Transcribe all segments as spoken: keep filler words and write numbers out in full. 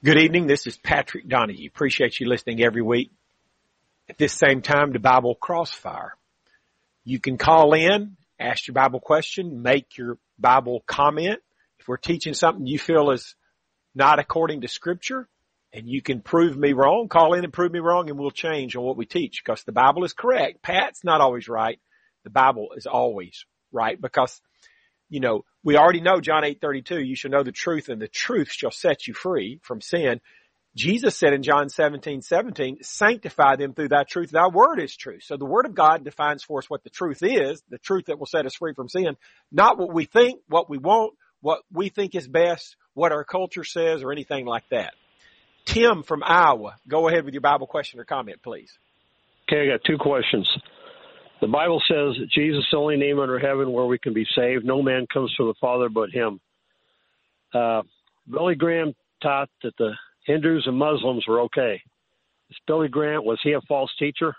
Good evening. This is Patrick Donahue. Appreciate you listening every week at this same time to Bible Crossfire. You can call in, ask your Bible question, make your Bible comment. If we're teaching something you feel is not according to Scripture and you can prove me wrong, call in and prove me wrong and we'll change on what we teach because the Bible is correct. Pat's not always right. The Bible is always right because, you know, we already know John eight thirty-two, you shall know the truth and the truth shall set you free from sin. Jesus said in John seventeen seventeen, sanctify them through thy truth. Thy word is truth. So the word of God defines for us what the truth is, the truth that will set us free from sin, not what we think, what we want, what we think is best, what our culture says or anything like that. Tim from Iowa, go ahead with your Bible question or comment, please. Okay, I got two questions. The Bible says that Jesus is the only name under heaven where we can be saved. No man comes to the Father but him. Uh, Billy Graham taught that the Hindus and Muslims were okay. Is Billy Graham, was he a false teacher?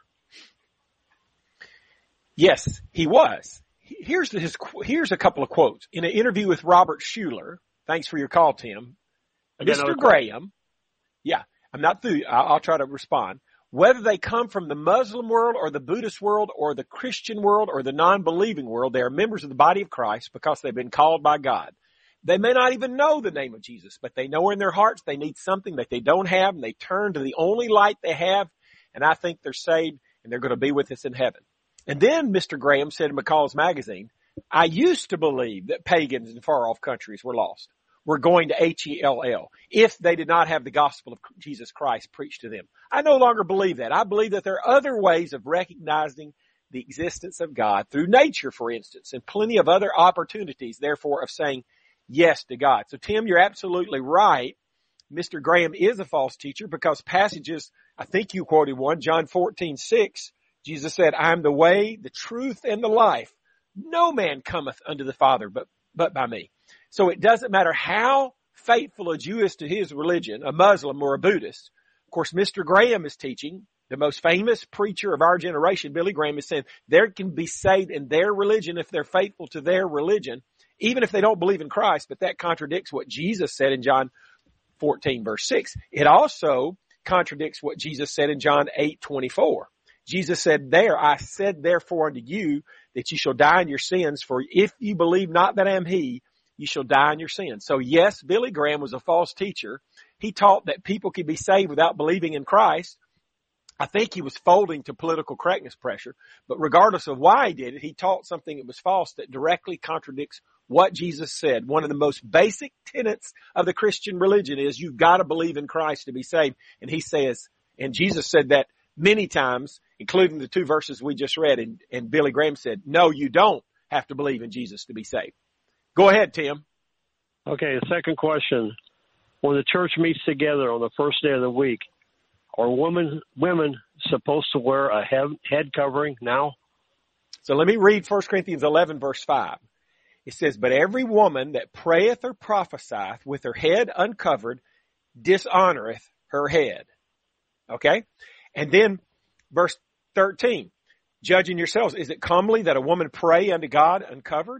Yes, he was. Here's his, here's a couple of quotes. In an interview with Robert Schuller, thanks for your call, Tim, Mister Graham, yeah, I'm not through, I'll, I'll try to respond. Whether they come from the Muslim world or the Buddhist world or the Christian world or the non-believing world, they are members of the body of Christ because they've been called by God. They may not even know the name of Jesus, but they know in their hearts they need something that they don't have, and they turn to the only light they have, and I think they're saved, and they're going to be with us in heaven. And then Mister Graham said in McCall's magazine, I used to believe that pagans in far-off countries were lost, were going to H E L L, if they did not have the gospel of Jesus Christ preached to them. I no longer believe that. I believe that there are other ways of recognizing the existence of God through nature, for instance, and plenty of other opportunities, therefore, of saying yes to God. So, Tim, you're absolutely right. Mister Graham is a false teacher because passages, I think you quoted one, John fourteen six, Jesus said, I am the way, the truth, and the life. No man cometh unto the Father but, but by me. So it doesn't matter how faithful a Jew is to his religion, a Muslim or a Buddhist. Of course, Mister Graham is teaching, the most famous preacher of our generation, Billy Graham, is saying they can be saved in their religion if they're faithful to their religion, even if they don't believe in Christ. But that contradicts what Jesus said in John fourteen, verse six. It also contradicts what Jesus said in John eight twenty-four. Jesus said there, I said therefore unto you that you shall die in your sins, for if you believe not that I am he, you shall die in your sins. So yes, Billy Graham was a false teacher. He taught that people could be saved without believing in Christ. I think he was folding to political correctness pressure, but regardless of why he did it, he taught something that was false that directly contradicts what Jesus said. One of the most basic tenets of the Christian religion is you've got to believe in Christ to be saved. And he says, and Jesus said that many times, including the two verses we just read, and, and Billy Graham said, no, you don't have to believe in Jesus to be saved. Go ahead, Tim. Okay, the second question. When the church meets together on the first day of the week, are women women supposed to wear a head, head covering now? So let me read First Corinthians eleven, verse five. It says, but every woman that prayeth or prophesieth with her head uncovered dishonoreth her head. Okay? And then verse thirteen, judging yourselves, is it comely that a woman pray unto God uncovered?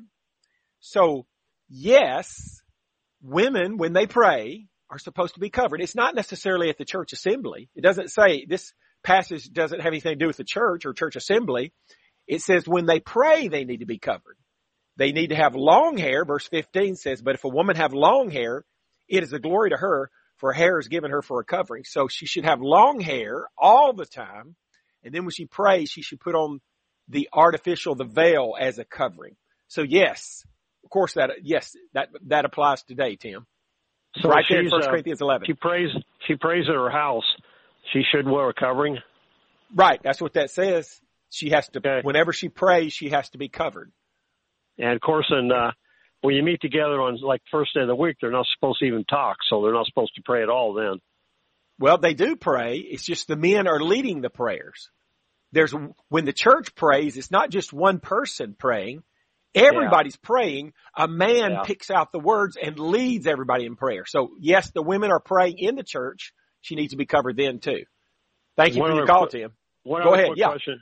So, yes, women, when they pray, are supposed to be covered. It's not necessarily at the church assembly. It doesn't say, this passage doesn't have anything to do with the church or church assembly. It says when they pray, they need to be covered. They need to have long hair. Verse fifteen says, but if a woman have long hair, it is a glory to her, for hair is given her for a covering. So she should have long hair all the time. And then when she prays, she should put on the artificial, the veil as a covering. So yes, of course that, yes, that, that applies today, Tim. So right there in First uh, Corinthians eleven. She prays, she prays at her house. She should wear a covering? Right. That's what that says. She has to, okay. Whenever she prays, she has to be covered. And of course, in, uh, when you meet together on like first day of the week, they're not supposed to even talk. So they're not supposed to pray at all then. Well, they do pray. It's just the men are leading the prayers. There's, when the church prays, it's not just one person praying. Everybody's yeah. praying. A man yeah. picks out the words and leads everybody in prayer. So yes, the women are praying in the church. She needs to be covered then too. Thank you one for your other, call, Tim. One Go other ahead. Quick Yeah. Question.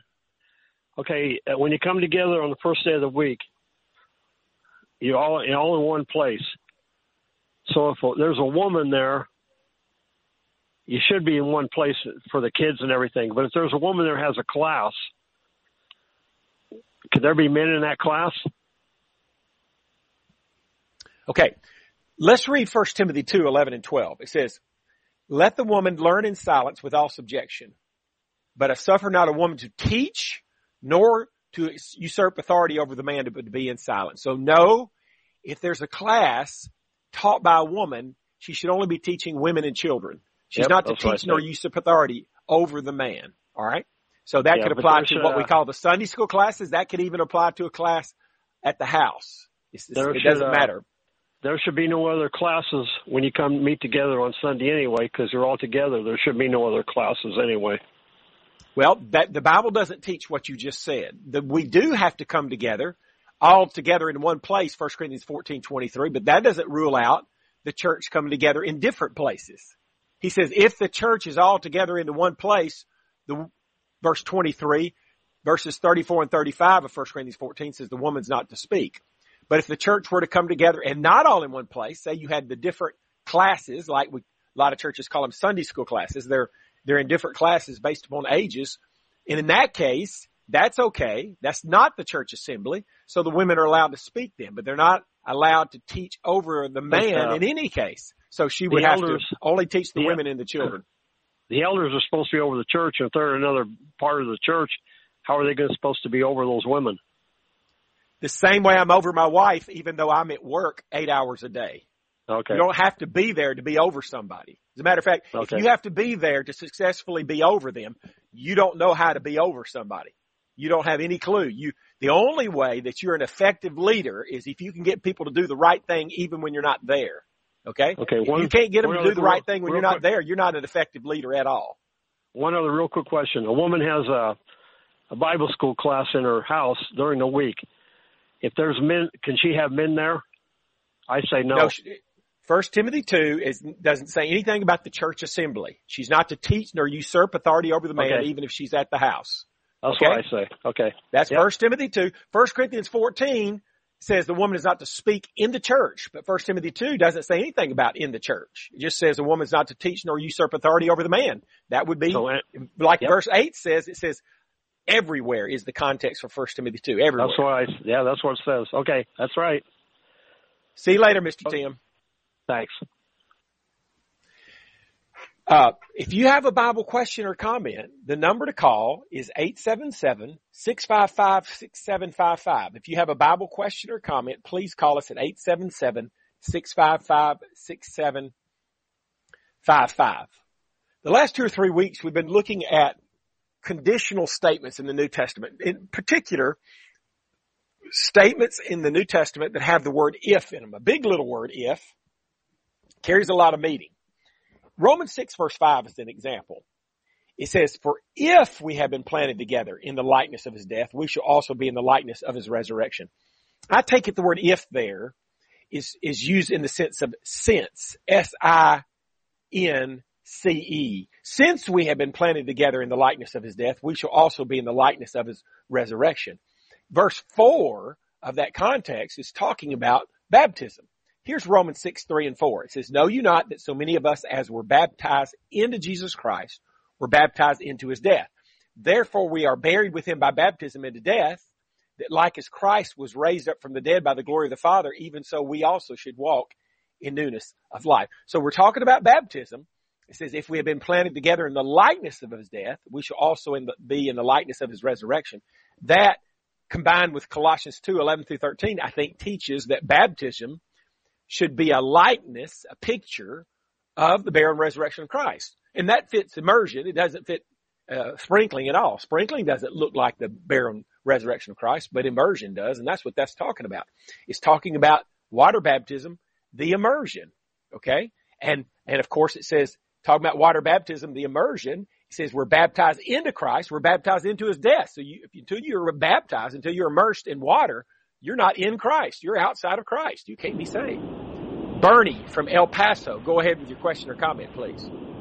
Okay. Uh, when you come together on the first day of the week, you're all, you're all in one place. So if a, there's a woman there you should be in one place for the kids and everything. But if there's a woman that has a class, could there be men in that class? Okay. Let's read First Timothy two, eleven and twelve. It says, let the woman learn in silence with all subjection, but I suffer not a woman to teach, nor to usurp authority over the man, but to be in silence. So no, if there's a class taught by a woman, she should only be teaching women and children. She's yep, not to teach nor usurp authority over the man. All right. So that yeah, could apply to should, what we uh, call the Sunday school classes. That could even apply to a class at the house. It's, it's, it should, doesn't uh, matter. There should be no other classes when you come meet together on Sunday anyway, because you're all together. There should be no other classes anyway. Well, that the Bible doesn't teach what you just said. The, we do have to come together, all together in one place, First Corinthians fourteen twenty-three, but that doesn't rule out the church coming together in different places. He says if the church is all together into one place, the verse twenty-three, verses thirty-four and thirty-five of First Corinthians fourteen says the woman's not to speak. But if the church were to come together and not all in one place, say you had the different classes, like we, a lot of churches call them Sunday school classes, they're, they're in different classes based upon ages. And in that case, that's okay. That's not the church assembly. So the women are allowed to speak then, but they're not allowed to teach over the man uh, in any case. So she would have elders, to only teach the, the women and the children. The elders are supposed to be over the church, and if they're in another part of the church, how are they gonna, supposed to be over those women? The same way I'm over my wife, even though I'm at work eight hours a day. Okay. You don't have to be there to be over somebody. As a matter of fact, okay. if you have to be there to successfully be over them, you don't know how to be over somebody. You don't have any clue. You, the only way that you're an effective leader is if you can get people to do the right thing even when you're not there. Okay? Okay. If one, you can't get them to do the real, right thing when you're not quick. there, you're not an effective leader at all. One other real quick question. A woman has a, a Bible school class in her house during the week. If there's men, can she have men there? I say no. no First Timothy two is, doesn't say anything about the church assembly. She's not to teach nor usurp authority over the man, okay. even if she's at the house. That's okay? what I say. Okay. That's yep. First Timothy two. First Corinthians fourteen says the woman is not to speak in the church, but First Timothy two doesn't say anything about in the church. It just says a woman's not to teach nor usurp authority over the man. That would be, so, like yep. verse eight says, it says, everywhere is the context for First Timothy two. Everywhere. That's what I, yeah, that's what it says. Okay, that's right. See you later, Mister Okay. Tim. Thanks. Uh, if you have a Bible question or comment, the number to call is eight seven seven, six five five, six seven five five. If you have a Bible question or comment, please call us at eight seven seven, six five five, six seven five five. The last two or three weeks, we've been looking at conditional statements in the New Testament. In particular, statements in the New Testament that have the word if in them. A big little word, if, carries a lot of meaning. Romans six verse five is an example. It says, for if we have been planted together in the likeness of his death, we shall also be in the likeness of his resurrection. I take it the word if there is, is used in the sense of since, S I N C E. Since we have been planted together in the likeness of his death, we shall also be in the likeness of his resurrection. Verse four of that context is talking about baptism. Here's Romans six, three and four. It says, know you not that so many of us as were baptized into Jesus Christ were baptized into his death. Therefore we are buried with him by baptism into death, that like as Christ was raised up from the dead by the glory of the Father, even so we also should walk in newness of life. So we're talking about baptism. It says, if we have been planted together in the likeness of his death, we shall also in the, be in the likeness of his resurrection. That, combined with Colossians two, eleven through thirteen, I think teaches that baptism should be a likeness, a picture of the burial and resurrection of Christ. And that fits immersion. It doesn't fit uh, sprinkling at all. Sprinkling doesn't look like the burial and resurrection of Christ, but immersion does. And that's what that's talking about. It's talking about water baptism, the immersion. Okay. And, and of course it says, talking about water baptism, the immersion, it says we're baptized into Christ. We're baptized into his death. So you, if, until you're baptized, until you're immersed in water, you're not in Christ. You're outside of Christ. You can't be saved. Bernie from El Paso, go ahead with your question or comment, please.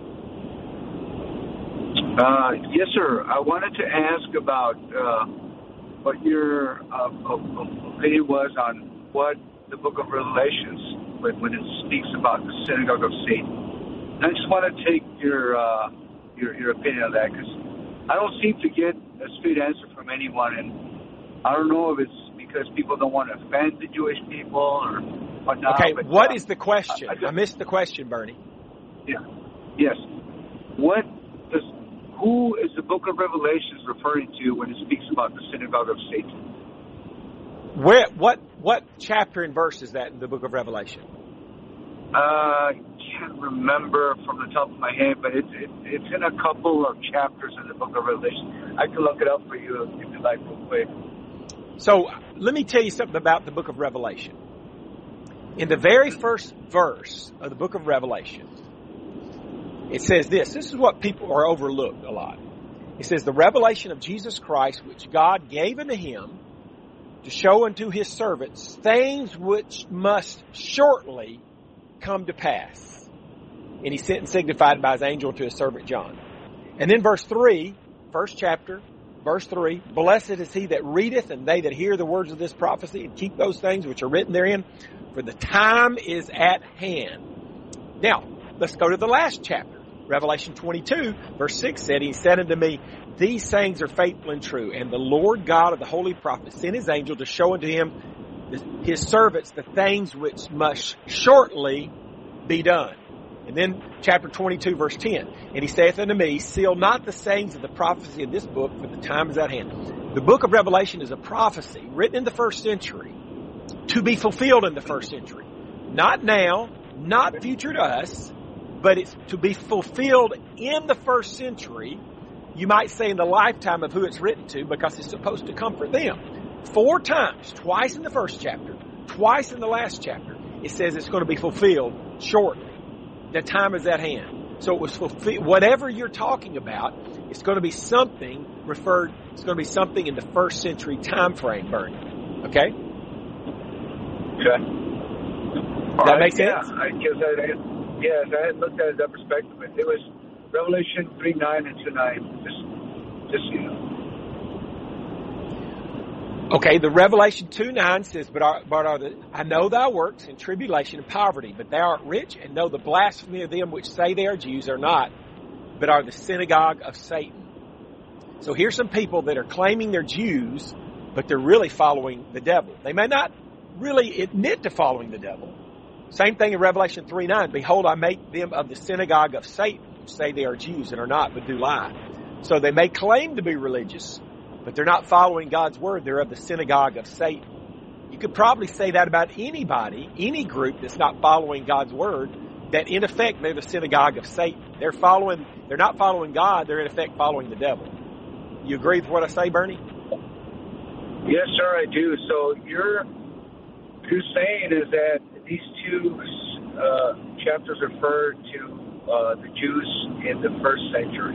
Uh, yes, sir. I wanted to ask about uh, what your uh, opinion was on what the book of Revelations, when, when it speaks about the synagogue of Satan. I just want to take your uh, your your opinion on that, because I don't seem to get a straight answer from anyone, and I don't know if it's because people don't want to offend the Jewish people or whatnot. Okay, but, what uh, is the question? I, I, I missed the question, Bernie. Yeah. Yes. What does who is the Book of Revelations referring to when it speaks about the synagogue of Satan? Where? What? What chapter and verse is that in the Book of Revelation? Uh, I can't remember from the top of my head, but it's it, it's in a couple of chapters in the Book of Revelation. I can look it up for you if you like, real quick. So let me tell you something about the Book of Revelation. In the very first verse of the Book of Revelation, it says this. This is what people are overlooked a lot. It says, the revelation of Jesus Christ, which God gave unto him to show unto his servants things which must shortly come to pass. And he sent and signified by his angel to his servant John. And then verse three, first chapter, verse three, blessed is he that readeth and they that hear the words of this prophecy and keep those things which are written therein, for the time is at hand. Now, let's go to the last chapter. Revelation twenty-two, verse six said, he said unto me, these sayings are faithful and true, and the Lord God of the holy prophets sent his angel to show unto him his servants the things which must shortly be done. And then chapter twenty-two, verse ten, and he saith unto me, seal not the sayings of the prophecy of this book, for the time is at hand. The book of Revelation is a prophecy written in the first century to be fulfilled in the first century. Not now, not future to us, but it's to be fulfilled in the first century. You might say in the lifetime of who it's written to, because it's supposed to comfort them. Four times, twice in the first chapter, twice in the last chapter, it says it's going to be fulfilled shortly. The time is at hand. So it was fulfilled. Whatever you're talking about, it's going to be something referred, it's going to be something in the first century time frame, Bernie. Okay? Okay. Does that make sense? Yeah, I guess I Yes, I had looked at it that perspective. It was Revelation three nine and two nine. Just, just you know. Okay, the Revelation two nine says, but, are, but are the, I know thy works in tribulation and poverty, but thou art rich, and know the blasphemy of them which say they are Jews are not, but are the synagogue of Satan. So here's some people that are claiming they're Jews, but they're really following the devil. They may not really admit to following the devil. Same thing in Revelation three nine. Behold, I make them of the synagogue of Satan, which say they are Jews and are not, but do lie. So they may claim to be religious, but they're not following God's word. They're of the synagogue of Satan. You could probably say that about anybody, any group that's not following God's word, that in effect they're the synagogue of Satan. They're following, they're not following God, they're in effect following the devil. You agree with what I say, Bernie? Yes, sir, I do. So you're, you're saying is that these two uh, chapters refer to uh, the Jews in the first century.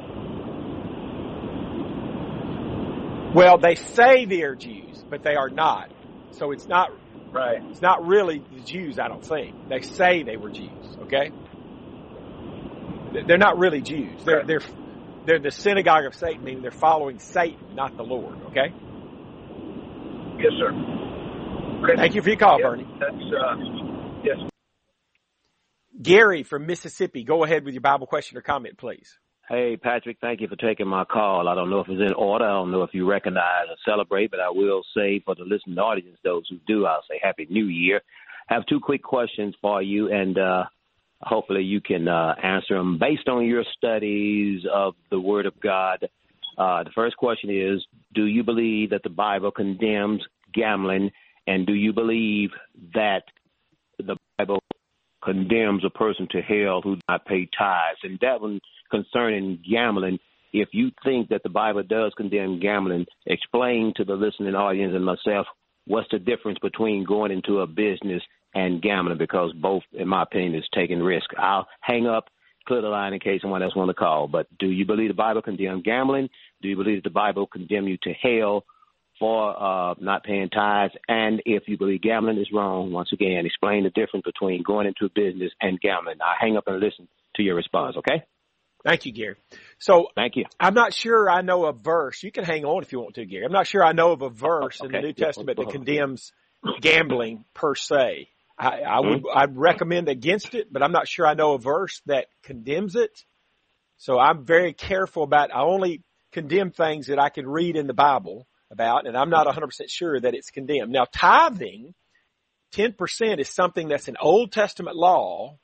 Well, they say they are Jews, but they are not. So it's not right. It's not really the Jews, I don't think. They say they were Jews. Okay, they're not really Jews. They're right. they're they're the synagogue of Satan, meaning they're following Satan, not the Lord. Okay. Yes, sir. Okay. Thank you for your call, yeah, Bernie. That's uh, yes. Gary from Mississippi, go ahead with your Bible question or comment, please. Hey, Patrick, thank you for taking my call. I don't know if it's in order. I don't know if you recognize or celebrate, but I will say for the listening audience, those who do, I'll say Happy New Year. I have two quick questions for you, and uh, hopefully you can uh, answer them based on your studies of the Word of God. Uh, the first question is, do you believe that the Bible condemns gambling, and do you believe that the Bible condemns a person to hell who does not pay tithes? And that one concerning gambling, if you think that the Bible does condemn gambling, explain to the listening audience and myself what's the difference between going into a business and gambling, because both, in my opinion, is taking risk. I'll hang up, clear the line in case someone else wants to call. But do you believe the Bible condemns gambling? Do you believe that the Bible condemns you to hell for uh, not paying tithes? And if you believe gambling is wrong, once again, explain the difference between going into a business and gambling. I'll hang up and listen to your response, okay? Thank you, Gary. So Thank you. I'm not sure I know a verse. You can hang on if you want to, Gary. I'm not sure I know of a verse okay. in the New Testament yeah. that condemns gambling per se. I, I would, mm-hmm. I'd recommend against it, but I'm not sure I know a verse that condemns it. So I'm very careful about, I only condemn things that I can read in the Bible about, and I'm not one hundred percent sure that it's condemned. Now, tithing, ten percent is something that's an Old Testament law,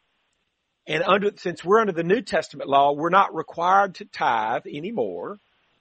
and under, since we're under the New Testament law, we're not required to tithe anymore,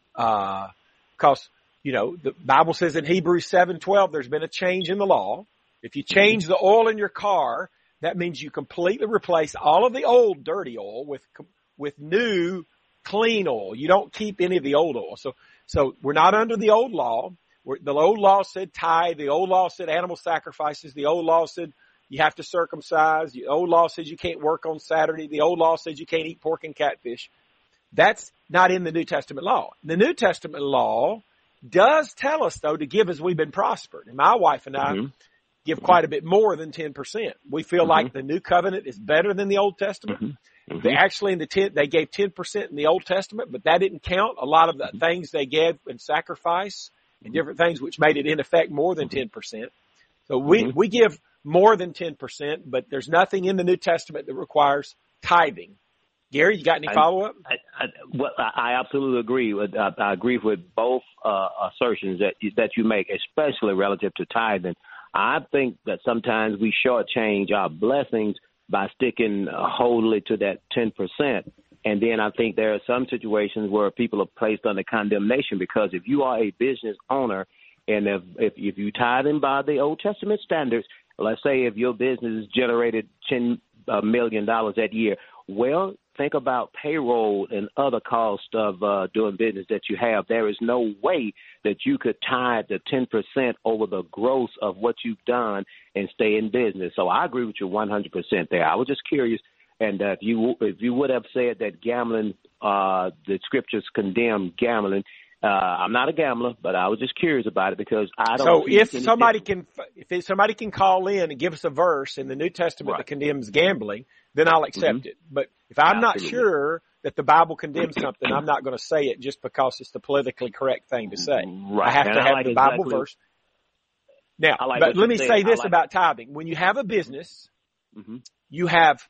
uh, because, you know, the Bible says in Hebrews seven twelve, there's been a change in the law. If you change the oil in your car, that means you completely replace all of the old dirty oil with, with new clean oil. You don't keep any of the old oil. So, so we're not under the old law. We're, the old law said tithe. The old law said animal sacrifices. The old law said you have to circumcise. The old law says you can't work on Saturday. The old law says you can't eat pork and catfish. That's not in the New Testament law. The New Testament law does tell us, though, to give as we've been prospered. And my wife and I mm-hmm. give quite a bit more than ten percent. We feel mm-hmm. like the New Covenant is better than the Old Testament. Mm-hmm. Mm-hmm. They actually in the ten, they gave ten percent in the Old Testament, but that didn't count a lot of the mm-hmm. things they gave in sacrifice and different things, which made it in effect more than ten percent. So we, mm-hmm. we give more than ten percent, but there's nothing in the New Testament that requires tithing. Gary, you got any follow up? I, I, well, I absolutely agree with, I, I agree with both, uh, assertions that, that you make, especially relative to tithing. I think that sometimes we shortchange our blessings by sticking wholly to that ten percent. And then I think there are some situations where people are placed under condemnation because if you are a business owner and if, if, if you tithe in by the Old Testament standards, let's say if your business generated ten million dollars that year, well, think about payroll and other costs of uh, doing business that you have. There is no way that you could tithe the ten percent over the gross of what you've done and stay in business. So I agree with you one hundred percent there. I was just curious. And uh, if you if you would have said that gambling, uh, the scriptures condemn gambling, uh, I'm not a gambler, but I was just curious about it because I don't. So if somebody can, if somebody can call in and give us a verse in the New Testament right. that condemns gambling, then I'll accept mm-hmm. it. But if I'm Absolutely. not sure that the Bible condemns something, I'm not going to say it just because it's the politically correct thing to say. Right. I have and to I have like the Bible exactly. verse. Now, like but let me saying. say this like about tithing. When you have a business, mm-hmm. you have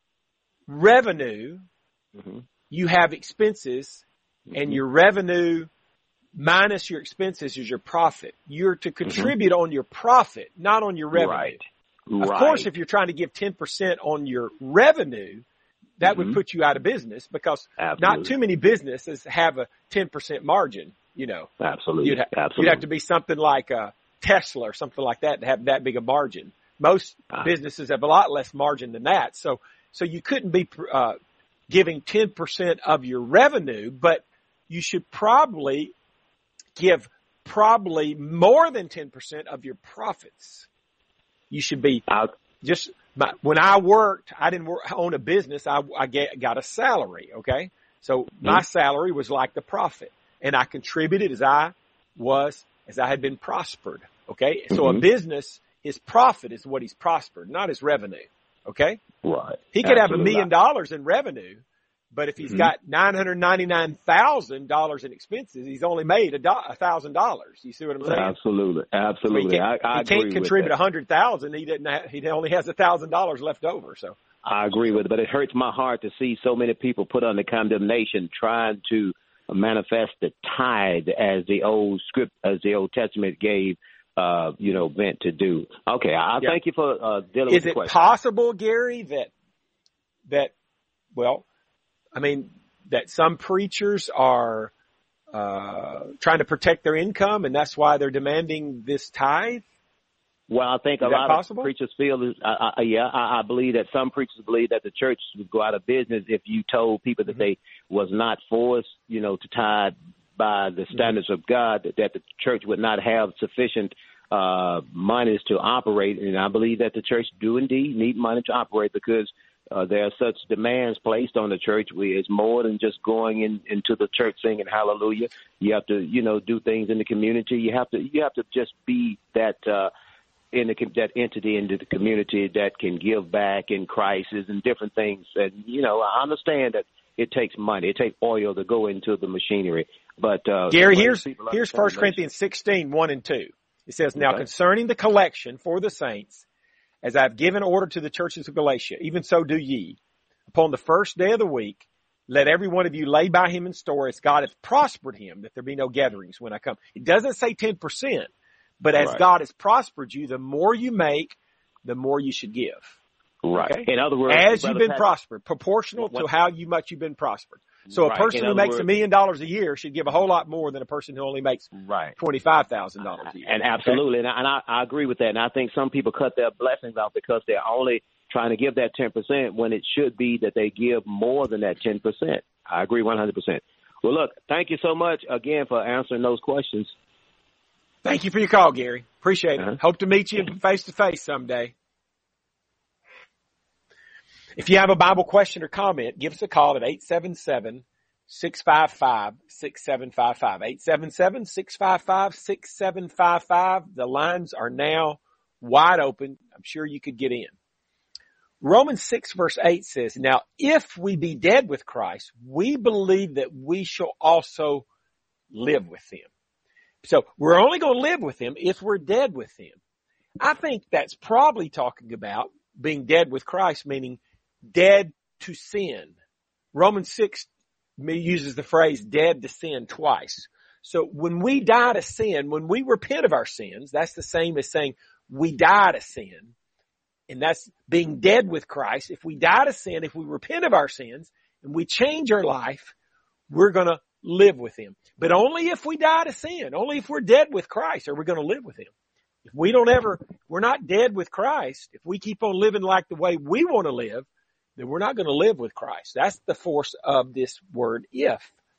revenue, mm-hmm. you have expenses, mm-hmm. and your revenue minus your expenses is your profit. You're to contribute mm-hmm. on your profit, not on your revenue. Right. Of right. course, if you're trying to give ten percent on your revenue, that mm-hmm. would put you out of business because Absolutely. not too many businesses have a ten percent margin, you know. Absolutely. You'd, ha- Absolutely. you'd have to be something like a Tesla or something like that to have that big a margin. Most ah. businesses have a lot less margin than that. So, so you couldn't be, uh, giving ten percent of your revenue, but you should probably give probably more than ten percent of your profits. You should be I'll, just, my, when I worked, I didn't work, own a business. I, I get, got a salary. Okay. So mm-hmm. my salary was like the profit and I contributed as I was, as I had been prospered. Okay. So mm-hmm. a business, his profit is what he's prospered, not his revenue. Okay. Right. He could Absolutely. have a million dollars in revenue, but if he's mm-hmm. got nine hundred ninety-nine thousand dollars in expenses, he's only made a do- a thousand dollars. You see what I'm saying? Absolutely. Absolutely. So he can't, I, I he can't agree contribute with a hundred thousand. He didn't have, he only has a thousand dollars left over. So I agree with it, but it hurts my heart to see so many people put under condemnation trying to manifest the tithe as the old script, as the Old Testament gave, uh, you know, meant to do. Okay. I yeah. thank you for, uh, dealing Is with the it question. possible, Gary, that, that, well, I mean, that some preachers are, uh, trying to protect their income and that's why they're demanding this tithe? Well, I think Is a lot possible? of preachers feel, is, I, I, yeah, I, I believe that some preachers believe that the church would go out of business if you told people that mm-hmm. they was not forced, you know, to tithe by the standards mm-hmm. of God, that, that the church would not have sufficient uh, monies to operate. And I believe that the church do indeed need money to operate because uh, there are such demands placed on the church. We, it's more than just going in, into the church singing hallelujah. You have to, you know, do things in the community. You have to, you have to just be that, uh, in the, that entity into the community that can give back in crisis and different things. And, you know, I understand that it takes money. It takes oil to go into the machinery. But, uh, Gary, here's, here's First Corinthians sixteen, one and two. It says, now okay. concerning the collection for the saints, as I've given order to the churches of Galatia, even so do ye. Upon the first day of the week, let every one of you lay by him in store as God hath prospered him, that there be no gatherings when I come. It doesn't say ten percent, but as right. God has prospered you, the more you make, the more you should give. Right. Okay? In other words, as you've been Pat, prospered, proportional what, to how you much you've been prospered. So right. a person who makes words, a million dollars a year should give a whole lot more than a person who only makes right. twenty-five thousand dollars a year. And absolutely, okay? and, I, and I, I agree with that. And I think some people cut their blessings out because they're only trying to give that ten percent when it should be that they give more than that ten percent. I agree one hundred percent. Well, look, thank you so much again for answering those questions. Thank you for your call, Gary. Appreciate it. Uh-huh. Hope to meet you face to face someday. If you have a Bible question or comment, give us a call at eight seven seven, six five five, six seven five five. eight seven seven, six five five, six seven five five. The lines are now wide open. I'm sure you could get in. Romans six verse eight says, now if we be dead with Christ, we believe that we shall also live with him. So we're only going to live with him if we're dead with him. I think that's probably talking about being dead with Christ, meaning dead to sin. Romans six uses the phrase dead to sin twice. So when we die to sin, when we repent of our sins, that's the same as saying we die to sin. And that's being dead with Christ. If we die to sin, if we repent of our sins and we change our life, we're going to live with him. But only if we die to sin, only if we're dead with Christ are we going to live with him. If we don't ever, we're not dead with Christ. If we keep on living like the way we want to live, then we're not going to live with Christ. That's the force of this word if.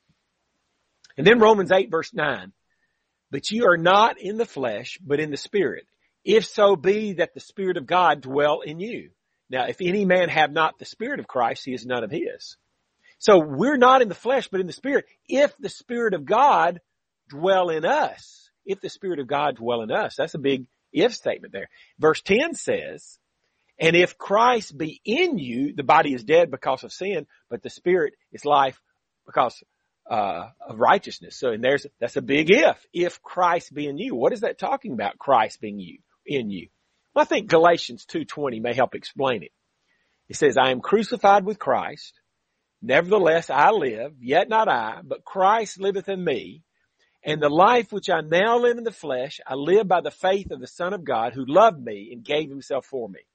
And then Romans eight verse nine. But you are not in the flesh, but in the Spirit. If so be that the Spirit of God dwell in you. Now, if any man have not the Spirit of Christ, he is none of his. So we're not in the flesh, but in the Spirit. If the Spirit of God dwell in us, if the Spirit of God dwell in us, that's a big if statement there. Verse ten says, and if Christ be in you, the body is dead because of sin, but the Spirit is life because uh of righteousness. So and there's that's a big if. If Christ be in you. What is that talking about, Christ being you in you? Well, I think Galatians two twenty may help explain it. It says, I am crucified with Christ. Nevertheless, I live, yet not I, but Christ liveth in me. And the life which I now live in the flesh, I live by the faith of the Son of God who loved me and gave himself for me.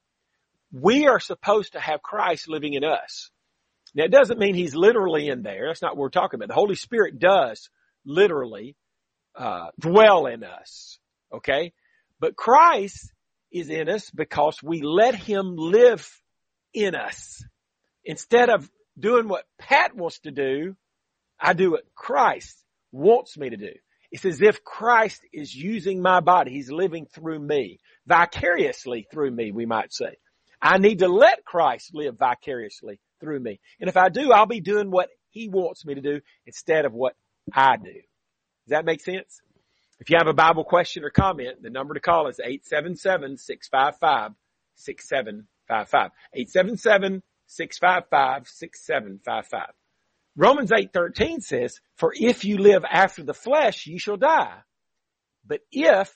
We are supposed to have Christ living in us. Now, it doesn't mean he's literally in there. That's not what we're talking about. The Holy Spirit does literally uh dwell in us, okay? But Christ is in us because we let him live in us. Instead of doing what Pat wants to do, I do what Christ wants me to do. It's as if Christ is using my body. He's living through me, vicariously through me, we might say. I need to let Christ live vicariously through me. And if I do, I'll be doing what he wants me to do instead of what I do. Does that make sense? If you have a Bible question or comment, the number to call is eight seven seven, six five five, six seven five five. eight seven seven, six five five, six seven five five. Romans eight thirteen says, for if you live after the flesh, ye shall die. But if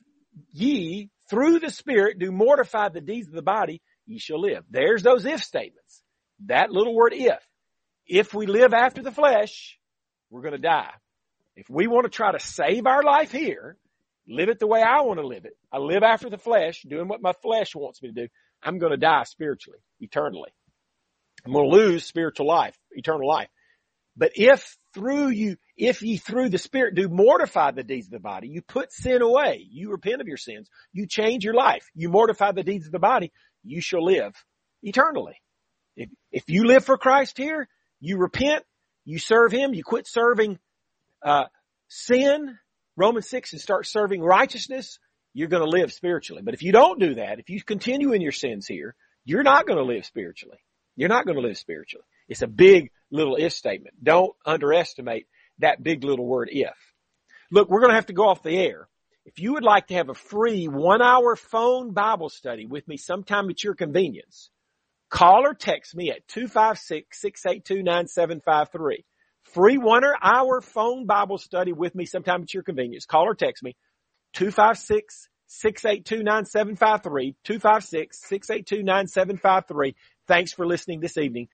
ye through the Spirit do mortify the deeds of the body, ye shall live. There's those if statements. That little word if. If we live after the flesh, we're going to die. If we want to try to save our life here, live it the way I want to live it, I live after the flesh, doing what my flesh wants me to do, I'm going to die spiritually, eternally. I'm going to lose spiritual life, eternal life. But if through you, if ye through the Spirit do mortify the deeds of the body, you put sin away, you repent of your sins, you change your life, you mortify the deeds of the body, you shall live eternally. If, if you live for Christ here, you repent, you serve him, you quit serving uh sin, Romans six, and start serving righteousness, you're going to live spiritually. But if you don't do that, if you continue in your sins here, you're not going to live spiritually. You're not going to live spiritually. It's a big little if statement. Don't underestimate that big little word if. Look, we're going to have to go off the air. If you would like to have a free one-hour phone Bible study with me sometime at your convenience, call or text me at two five six, six eight two, nine seven five three. Free one-hour phone Bible study with me sometime at your convenience. Call or text me, two five six, six eight two, nine seven five three, two five six, six eight two, nine seven five three. Thanks for listening this evening